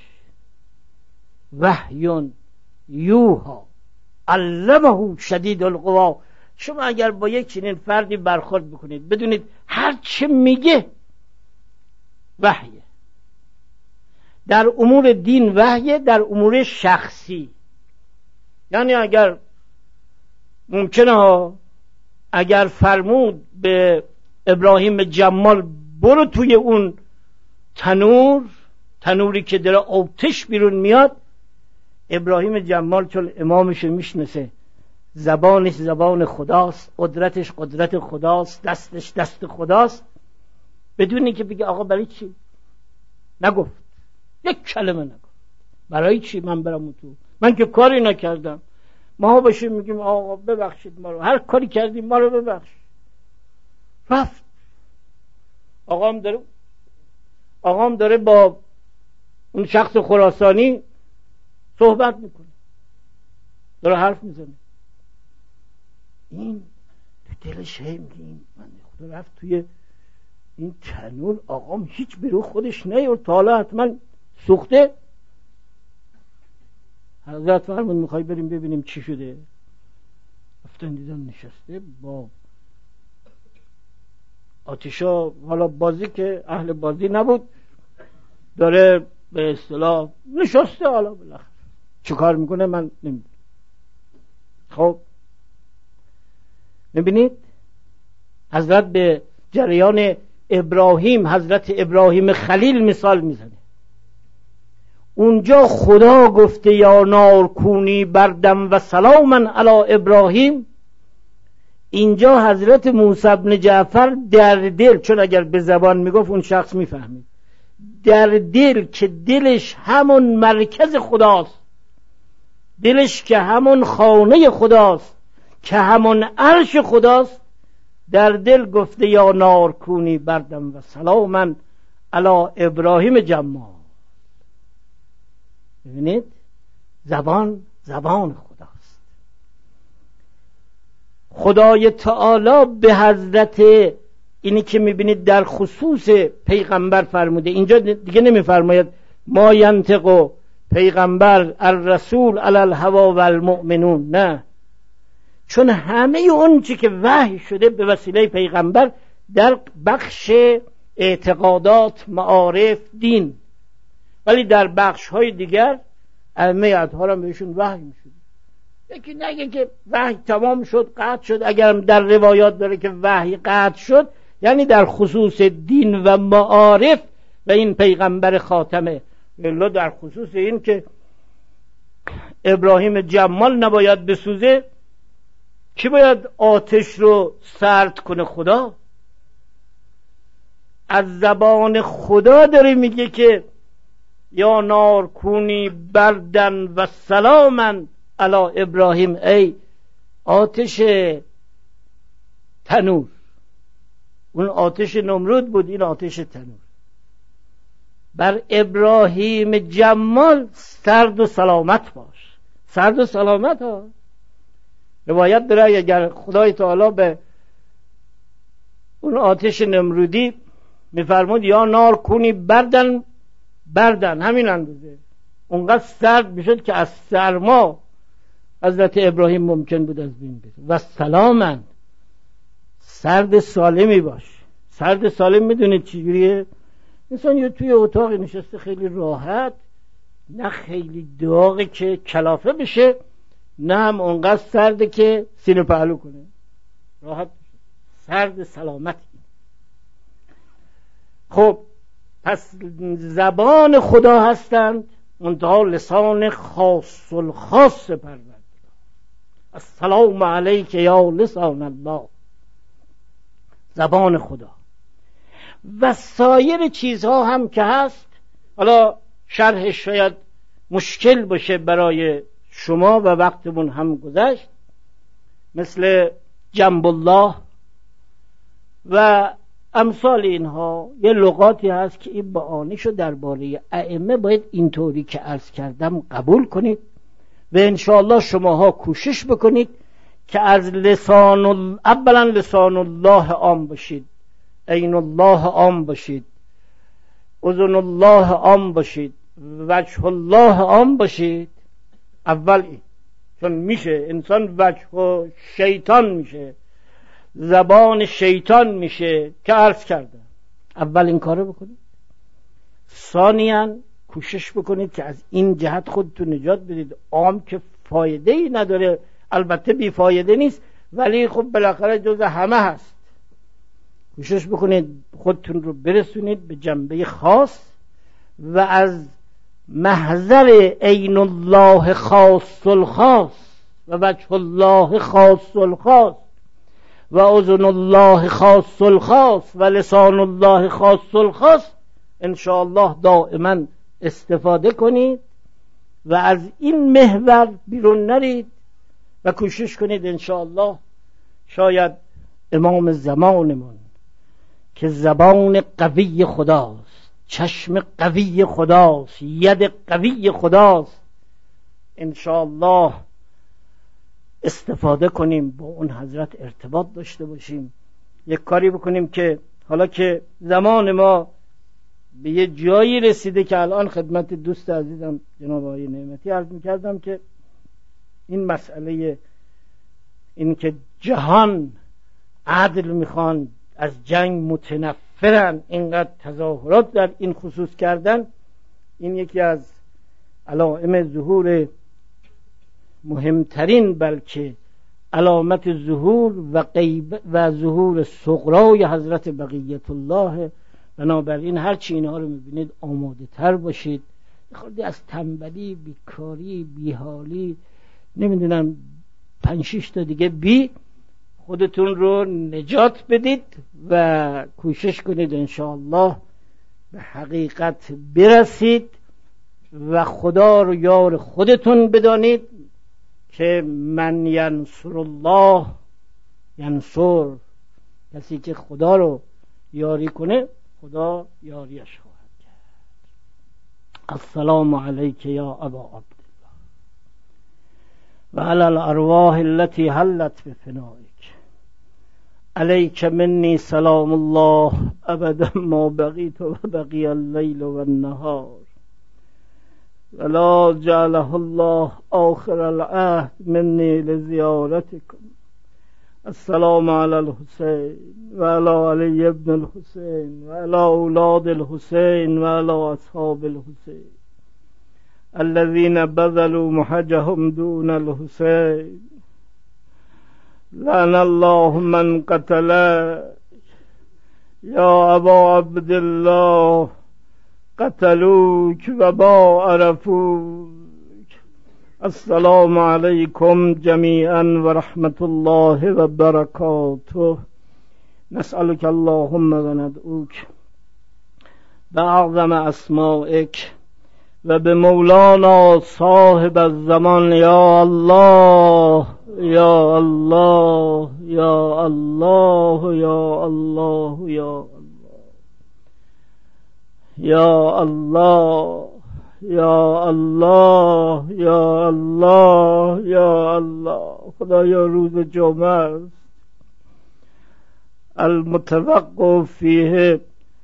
وحی یوها علمه شدید القوا. شما اگر با یک چنین فردی برخورد بکنید بدونید هر چه میگه وحیه. در امور دین وحیه، در امور شخصی یعنی اگر ممکنه ها اگر فرمود به ابراهیم جمال برو توی اون تنور، تنوری که داره آتش بیرون میاد، ابراهیم جمال چون امامش میشناسه، زبانش زبان خداست، قدرتش قدرت خداست، دستش دست خداست، بدون اینکه بگه آقا برای چی نگفت، یک کلمه نگفت، برای چی من برم اون تو، من که کاری نکردم. ما باشیم میگیم آقا ببخشید ما رو، هر کاری کردیم ما رو ببخش. رفت. آقام داره آقام داره با اون شخص خراسانی صحبت میکنه، داره حرف میزنه، این تو دلش هی میگه این من خدا رفت توی این تنور آقام هیچ برو خودش نیورد تا حالا حتما سوخته. حضرت فرمود میخوای بریم ببینیم چی شده؟ رفتن دیدن نشسته با آتشا، حالا بازی که اهل بازی نبود، داره به اصطلاح نشسته، حالا بالاخره چه کار میکنه من نمیدونم. خب میبینید حضرت به جریان ابراهیم، حضرت ابراهیم خلیل مثال میزنه. اونجا خدا گفته یا نار کونی بردم و سلاما علی ابراهیم، اینجا حضرت موسی بن جعفر در دل، چون اگر به زبان میگفت اون شخص میفهمید، در دل که دلش همون مرکز خداست، دلش که همون خانه خداست، که همون عرش خداست، در دل گفته یا نار کونی بردم و سلاما علی ابراهیم جمال. ببینید زبان زبان خداست. خدای تعالی به حضرت اینی که میبینید در خصوص پیغمبر فرموده، اینجا دیگه نمیفرماید ما ینطق پیغمبر الرسول علی الهوا و المؤمنون، نه، چون همه اون چی که وحی شده به وسیله پیغمبر در بخش اعتقادات، معارف، دین، ولی در بخش های دیگر ائمه اطهار هم بهشون وحی میشد. یکی نگه که وحی تمام شد قطع شد، اگر در روایات داره که وحی قطع شد یعنی در خصوص دین و معارف و این پیغمبر خاتمه. الا در خصوص این که ابراهیم جمال نباید بسوزه، کی باید آتش رو سرد کنه؟ خدا. از زبان خدا داره میگه که یا نار کونی بردن و سلاما علی ابراهیم، ای آتش تنور. اون آتش نمرود بود، این آتش تنور. بر ابراهیم جمال سرد و سلامت باش، سرد و سلامت ها. روایت داره اگر خدای تعالی به اون آتش نمرودی میفرمود یا نار کونی بردن بردن، همین اندازه اونقدر سرد میشد که از سرما حضرت ابراهیم ممکن بود از بین بره. و سلامن، سرد سالمی باش. سرد سالم میدونید چجوریه؟ انسان یه توی اتاق نشسته خیلی راحت، نه خیلی داغه که کلافه بشه، نه هم اونقدر سرده که سینه پهلو کنه، راحت بشه. سرد سلامتی. خب پس زبان خدا هستند، منتها لسان خاص الخاص پروردگار. السلام علیک یا لسان الله، زبان خدا. و سایر چیزها هم که هست، حالا شرحش شاید مشکل باشه برای شما و وقتمون هم گذشت، مثل جنب الله و امثال اینها. یه لغاتی هست که این معانیشو درباره ائمه باید اینطوری که عرض کردم قبول کنید و انشاءالله شماها کوشش بکنید که از لسان ال... اولا لسان الله عام باشید، عین الله عام باشید، اذن الله عام باشید، وجه الله عام باشید. اول این، چون میشه انسان وجه و شیطان میشه، زبان شیطان میشه که عرض کردم. اول این کارو بکنید. ثانیاً کوشش بکنید که از این جهت خودتون نجات بدید. عام که فایده ای نداره، البته بی فایده نیست، ولی خب بالاخره جز همه هست. کوشش بکنید خودتون رو برسونید به جنبه خاص و از محضر عین الله خاص الخاص و وجه الله خاص الخاص و اذن الله خاص الخاص و لسان الله خاص الخاص انشاءالله دائما استفاده کنید و از این محور بیرون نرید و کوشش کنید انشاءالله شاید امام زمانمون که زبان قوی خداست، چشم قوی خداست، ید قوی خداست، انشاءالله استفاده کنیم، با اون حضرت ارتباط داشته باشیم، یک کاری بکنیم که حالا که زمان ما به یه جایی رسیده که الان خدمت دوست عزیزم جناب آقای نعمتی عرض می‌کردم که این مسئله این که جهان عدل میخوان، از جنگ متنفرن، اینقدر تظاهرات در این خصوص کردن، این یکی از علائم ظهور مهمترین، بلکه علامت ظهور و غیب و ظهور صغرای حضرت بقیت الله. بنابراین هرچی اینها رو میبینید آماده تر باشید، خیلی از تنبلی، بیکاری، بیحالی، نمیدونم پنج شش تا دیگه بی، خودتون رو نجات بدید و کوشش کنید انشاءالله به حقیقت برسید و خدا رو یار خودتون بدانید که من ینصر الله ینصر، کسی که خدا رو یاری کنه خدا یاریش خواهد کرد. السلام علیک یا ابا عبدالله و علی الارواح التي حلت بفنائک، علیک منی سلام الله ابدا ما بقیت و بقی اللیل و النهار ولا جعله الله آخر العهد منی لزیارتکم. السلام علی الحسین و علی علی ابن الحسین و علی اولاد الحسین و علی اصحاب الحسین الذين بذلوا محجهم دون الحسین. لعن الله من قتل یا ابا عبدالله قتلوک و با عرفوک. السلام علیکم جمیعا و رحمت الله و برکاته. نسألك اللهم و ندعوک باعظم اسمائک و به مولانا صاحب الزمان یا الله یا الله یا الله یا الله یا الله یا الله یا الله یا الله یا الله. خدایا روز جمعه است المتوقع فیه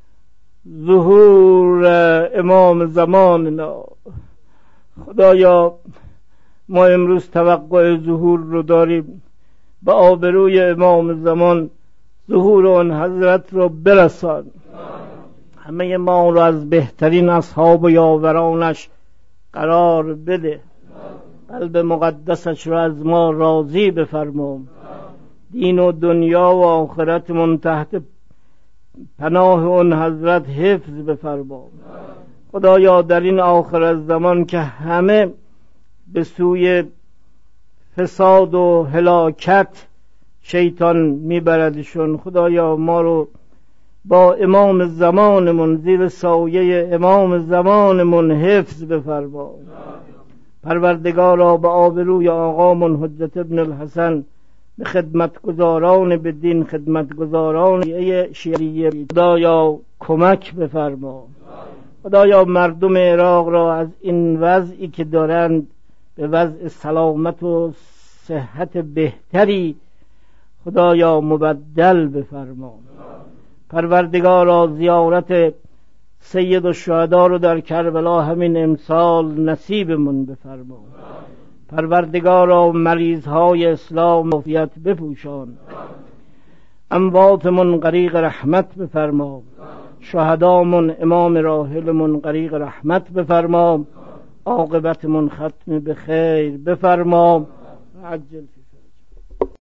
ظهور امام زماننا. خدایا ما امروز توقع ظهور رو داریم، به آبروی امام زمان ظهور آن حضرت رو برسان. همه ما رو از بهترین اصحاب و یاورانش قرار بده، قلب مقدسش رو از ما راضی بفرما، دین و دنیا و آخرتمون تحت پناه اون حضرت حفظ بفرما. خدایا در این آخر از زمان که همه به سوی فساد و هلاکت شیطان میبردشون، خدایا ما رو با امام زمانمون زیر سایه امام زمانمون حفظ بفرما. پروردگارا به آبروی آقامون حجت ابن الحسن، به خدمتگزاران به دین، خدمتگزاران شیعیه، خدایا کمک بفرما. خدایا مردم عراق را از این وضعی که دارند به وضع سلامت و صحت بهتری خدایا مبدل بفرما. پروردگارا زیارت سید الشهدا رو در کربلا همین امسال نصیبمون بفرما. پروردگارا مریضهای اسلام عافیت بپوشان، امواتمون غریق رحمت بفرما، شهدامون امام راحلمون غریق رحمت بفرما، عاقبتمون ختم به خیر بفرما. عجل